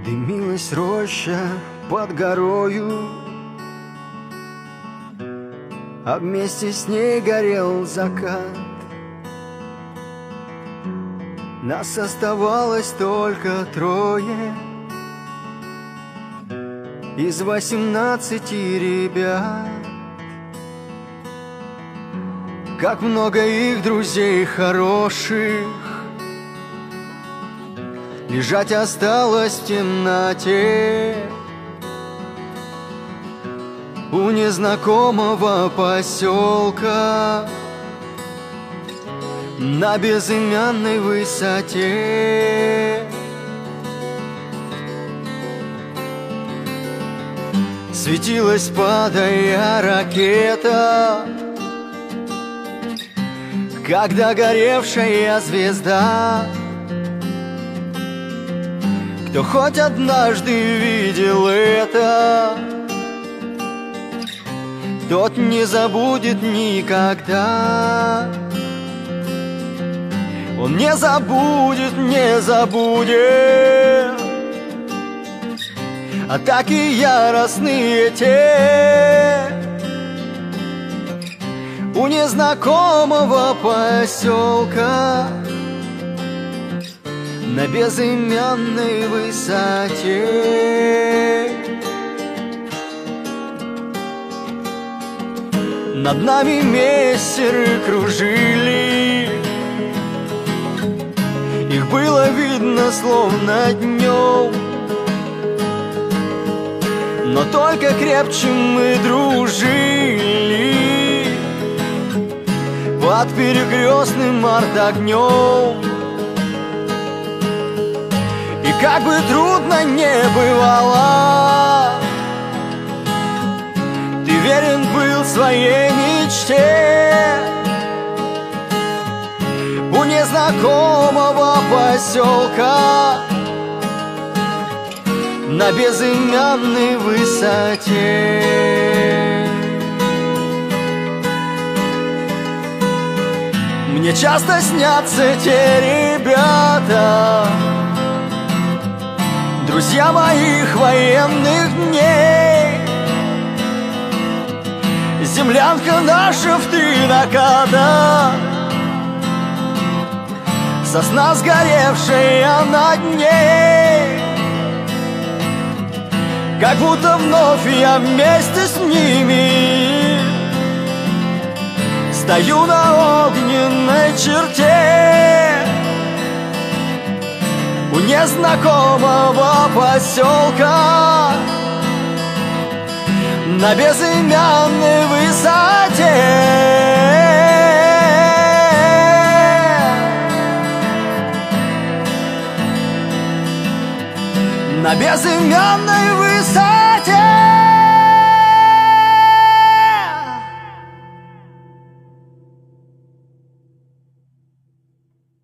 Дымилась роща под горою, а вместе с ней горел закат. Нас оставалось только трое из 18 ребят. Как много их друзей хороших лежать осталось в темноте у незнакомого поселка на безымянной высоте. Светилась, падая, ракета, как догоревшая звезда. Кто хоть однажды видел это, тот не забудет никогда. Он не забудет, не забудет. Атаки яростные те у незнакомого поселка на безымянной высоте. Над нами мессеры кружили, их было видно словно днем, но только крепче мы дружили под перекрестным артогнем. И как бы трудно не бывало, ты верен был своей мечте у незнакомого поселка на безымянной высоте. Мне часто снятся те ребята, друзья моих военных дней. Землянка наша в 3 наката, сосна сгоревшая над ней. Как будто вновь я вместе с ними стою на огненной черте у незнакомого поселка на безымянной высоте. На безымянной высоте.